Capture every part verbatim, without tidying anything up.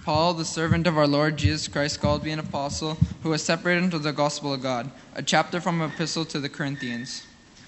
Paul, the servant of our Lord Jesus Christ, called to be an apostle, who was separated unto the gospel of God. A chapter from an epistle to the Corinthians.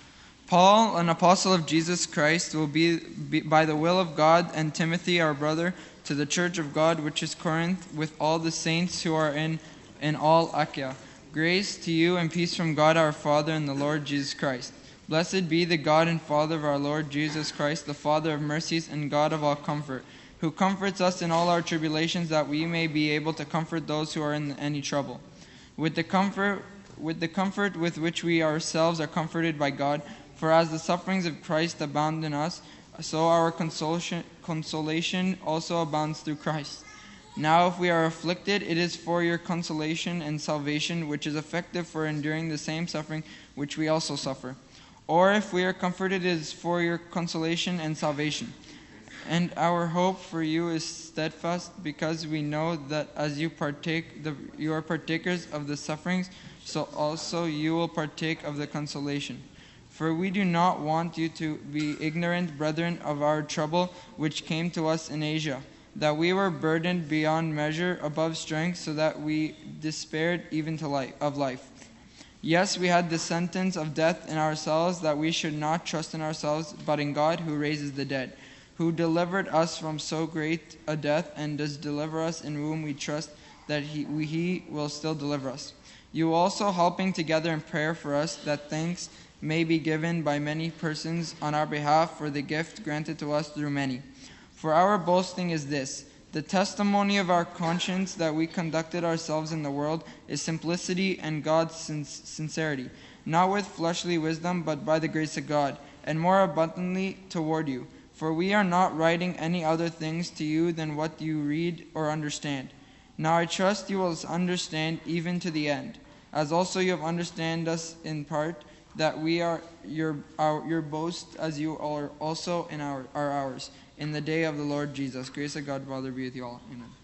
Paul, an apostle of Jesus Christ, will be, be by the will of God, and Timothy, our brother, to the church of God which is Corinth, with all the saints who are in, in all Achaia. Grace to you and peace from God our Father and the Lord Jesus Christ. Blessed be the God and Father of our Lord Jesus Christ, the Father of mercies and God of all comfort, who comforts us in all our tribulations, that we may be able to comfort those who are in any trouble, with the comfort with the comfort with which we ourselves are comforted by God. For as the sufferings of Christ abound in us, so our consolation, consolation also abounds through Christ. Now if we are afflicted, it is for your consolation and salvation, which is effective for enduring the same suffering which we also suffer. Or if we are comforted, it is for your consolation and salvation. And our hope for you is steadfast, because we know that as you partake, the, you are partakers of the sufferings, so also you will partake of the consolation. For we do not want you to be ignorant, brethren, of our trouble which came to us in Asia, that we were burdened beyond measure, above strength, so that we despaired even to life, of life. Yes, we had the sentence of death in ourselves, that we should not trust in ourselves, but in God who raises the dead, who delivered us from so great a death, and does deliver us, in whom we trust that he, we, he will still deliver us. You also helping together in prayer for us, that thanks may be given by many persons on our behalf for the gift granted to us through many. For our boasting is this, the testimony of our conscience, that we conducted ourselves in the world is simplicity, and God's sin- sincerity, not with fleshly wisdom, but by the grace of God, and more abundantly toward you. For we are not writing any other things to you than what you read or understand. Now I trust you will understand even to the end, as also you have understand us in part, that we are your our, your boast, as you are also in our are ours, in the day of the Lord Jesus. Grace of God, Father, be with you all. Amen.